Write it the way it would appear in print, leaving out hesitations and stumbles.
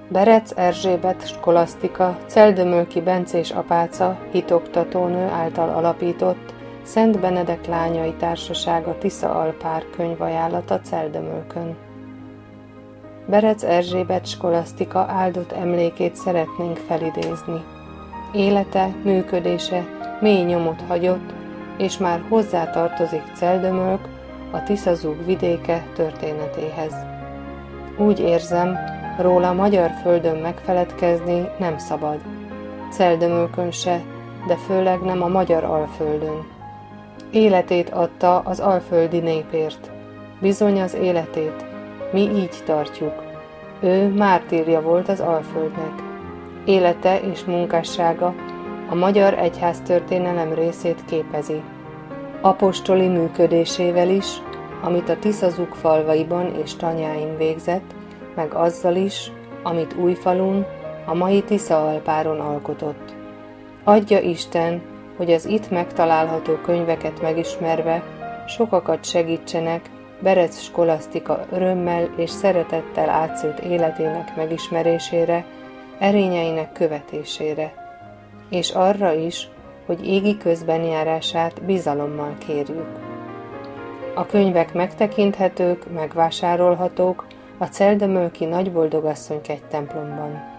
Berec Erzsébet skolasztika Celdömölki bencés apáca hitoktatónő által alapított Szent Benedek Lányai Társasága Tisza-Alpár könyvajánlata Celdömölkön. Berec Erzsébet skolasztika áldott emlékét szeretnénk felidézni. Élete, működése mély nyomot hagyott, és már hozzátartozik Celdömölk, a Tiszazúg vidéke történetéhez. Úgy érzem, róla magyar földön megfeledkezni nem szabad. Celdömölkön se, de főleg nem a magyar Alföldön. Életét adta az alföldi népért. Bizony az életét. Mi így tartjuk. Ő mártírja volt az Alföldnek. Élete és munkássága a magyar egyháztörténelem részét képezi. Apostoli működésével is, amit a Tiszazúg falvaiban és tanyáin végzett, meg azzal is, amit Újfalun, a mai Tisza-Alpáron alkotott. Adja Isten, hogy az itt megtalálható könyveket megismerve sokakat segítsenek Berec skolasztika örömmel és szeretettel átszélt életének megismerésére, erényeinek követésére, és arra is, hogy égi közbenjárását bizalommal kérjük. A könyvek megtekinthetők, megvásárolhatók a Celdömölki Nagyboldogasszony kegytemplomban.